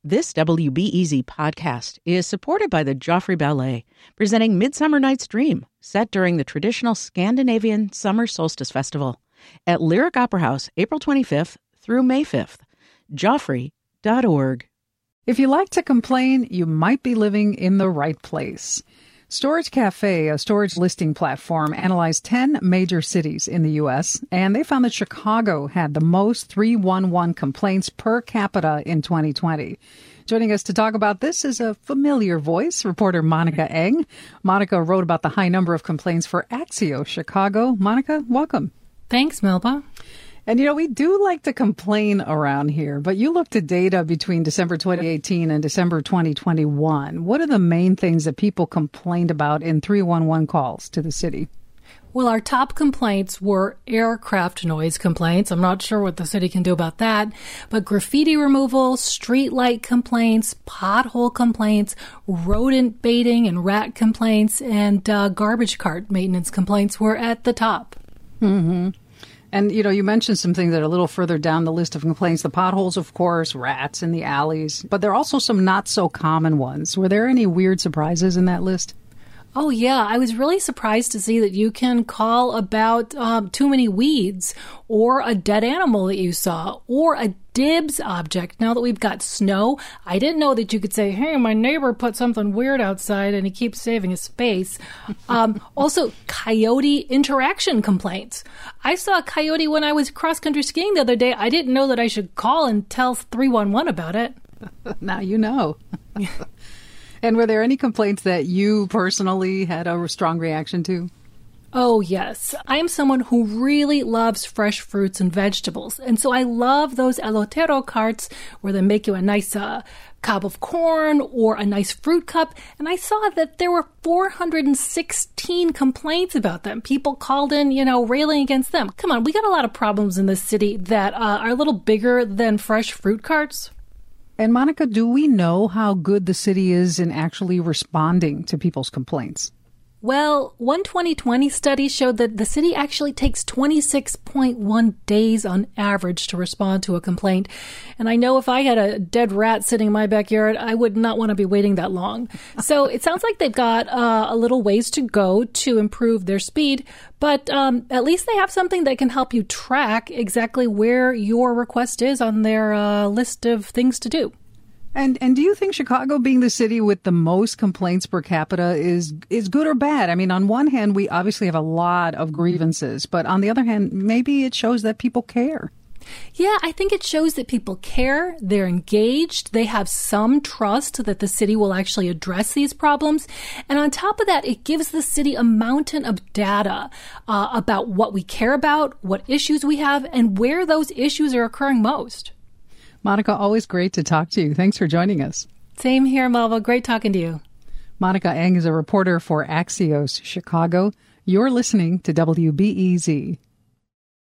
This WBEZ podcast is supported by the Joffrey Ballet, presenting Midsummer Night's Dream, set during the traditional Scandinavian Summer Solstice Festival at Lyric Opera House, April 25th through May 5th. Joffrey.org. If you like to complain, you might be living in the right place. Storage Cafe, a storage listing platform, analyzed 10 major cities in the U.S., and they found that Chicago had the most 311 complaints per capita in 2020. Joining us to talk about this is a familiar voice, reporter Monica Eng. Monica wrote about the high number of complaints for Axios Chicago. Monica, welcome. Thanks, Melba. And, we do like to complain around here, but you looked at data between December 2018 and December 2021. What are the main things that people complained about in 311 calls to the city? Well, our top complaints were aircraft noise complaints. I'm not sure what the city can do about that, but graffiti removal, street light complaints, pothole complaints, rodent baiting and rat complaints, and garbage cart maintenance complaints were at the top. Mm-hmm. And, you mentioned some things that are a little further down the list of complaints. The potholes, of course, rats in the alleys. But there are also some not-so-common ones. Were there any weird surprises in that list? Oh, yeah. I was really surprised to see that you can call about too many weeds or a dead animal that you saw or a dibs object. Now that we've got snow, I didn't know that you could say, hey, my neighbor put something weird outside and he keeps saving his space. Also, coyote interaction complaints. I saw a coyote when I was cross-country skiing the other day. I didn't know that I should call and tell 311 about it. Now you know. And were there any complaints that you personally had a strong reaction to? Oh, yes. I am someone who really loves fresh fruits and vegetables. And so I love those elotero carts where they make you a nice cob of corn or a nice fruit cup. And I saw that there were 416 complaints about them. People called in, railing against them. Come on, we got a lot of problems in this city that are a little bigger than fresh fruit carts. And Monica, do we know how good the city is in actually responding to people's complaints? Well, one 2020 study showed that the city actually takes 26.1 days on average to respond to a complaint. And I know if I had a dead rat sitting in my backyard, I would not want to be waiting that long. So it sounds like they've got a little ways to go to improve their speed. But at least they have something that can help you track exactly where your request is on their list of things to do. And do you think Chicago, being the city with the most complaints per capita, is good or bad? I mean, on one hand, we obviously have a lot of grievances, but on the other hand, maybe it shows that people care. Yeah, I think it shows that people care, they're engaged, they have some trust that the city will actually address these problems. And on top of that, it gives the city a mountain of data about what we care about, what issues we have, and where those issues are occurring most. Monica, always great to talk to you. Thanks for joining us. Same here, Melva. Great talking to you. Monica Eng is a reporter for Axios Chicago. You're listening to WBEZ.